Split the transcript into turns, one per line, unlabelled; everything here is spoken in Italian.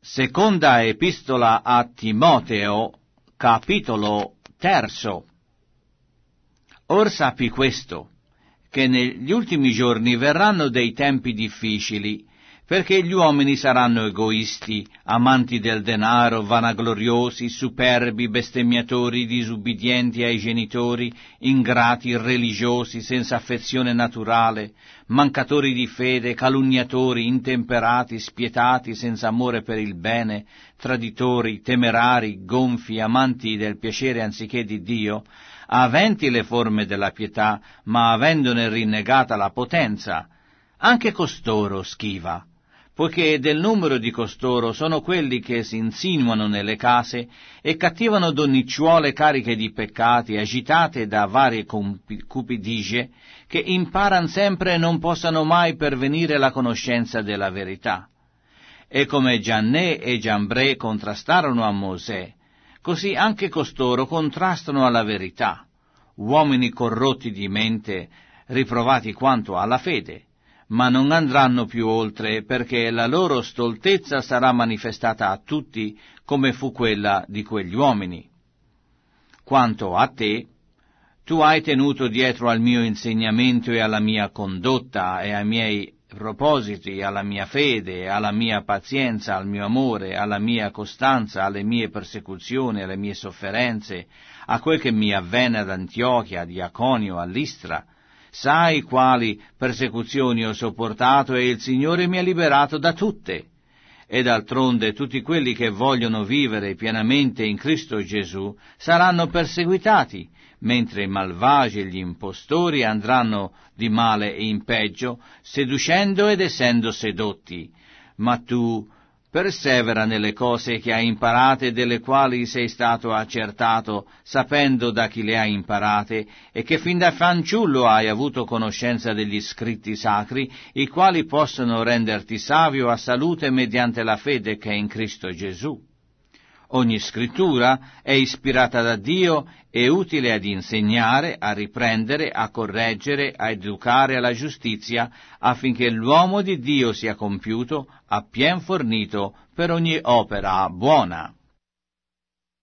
Seconda epistola a Timoteo, capitolo 3. Or sappi questo, che negli ultimi giorni verranno dei tempi difficili, perché gli uomini saranno egoisti, amanti del denaro, vanagloriosi, superbi, bestemmiatori, disubbidienti ai genitori, ingrati, irreligiosi, senza affezione naturale, mancatori di fede, calunniatori, intemperati, spietati, senza amore per il bene, traditori, temerari, gonfi, amanti del piacere anziché di Dio, aventi le forme della pietà, ma avendone rinnegata la potenza. Anche costoro schiva, poiché del numero di costoro sono quelli che si insinuano nelle case e cattivano donnicciuole cariche di peccati, agitate da varie cupidigie, che imparan sempre e non possano mai pervenire alla conoscenza della verità. E come Giannè e Giambrè contrastarono a Mosè, così anche costoro contrastano alla verità, uomini corrotti di mente, riprovati quanto alla fede, ma non andranno più oltre, perché la loro stoltezza sarà manifestata a tutti, come fu quella di quegli uomini. Quanto a te, tu hai tenuto dietro al mio insegnamento e alla mia condotta e ai miei propositi, alla mia fede, alla mia pazienza, al mio amore, alla mia costanza, alle mie persecuzioni, alle mie sofferenze, a quel che mi avvenne ad Antiochia, ad Iaconio, a Listra. Sai quali persecuzioni ho sopportato e il Signore mi ha liberato da tutte. E d'altronde tutti quelli che vogliono vivere pienamente in Cristo Gesù saranno perseguitati, mentre i malvagi e gli impostori andranno di male in peggio, seducendo ed essendo sedotti. Ma tu persevera nelle cose che hai imparate e delle quali sei stato accertato, sapendo da chi le hai imparate, e che fin da fanciullo hai avuto conoscenza degli scritti sacri, i quali possono renderti savio a salute mediante la fede che è in Cristo Gesù. Ogni scrittura è ispirata da Dio e utile ad insegnare, a riprendere, a correggere, a educare alla giustizia, affinché l'uomo di Dio sia compiuto, appien fornito per ogni opera buona.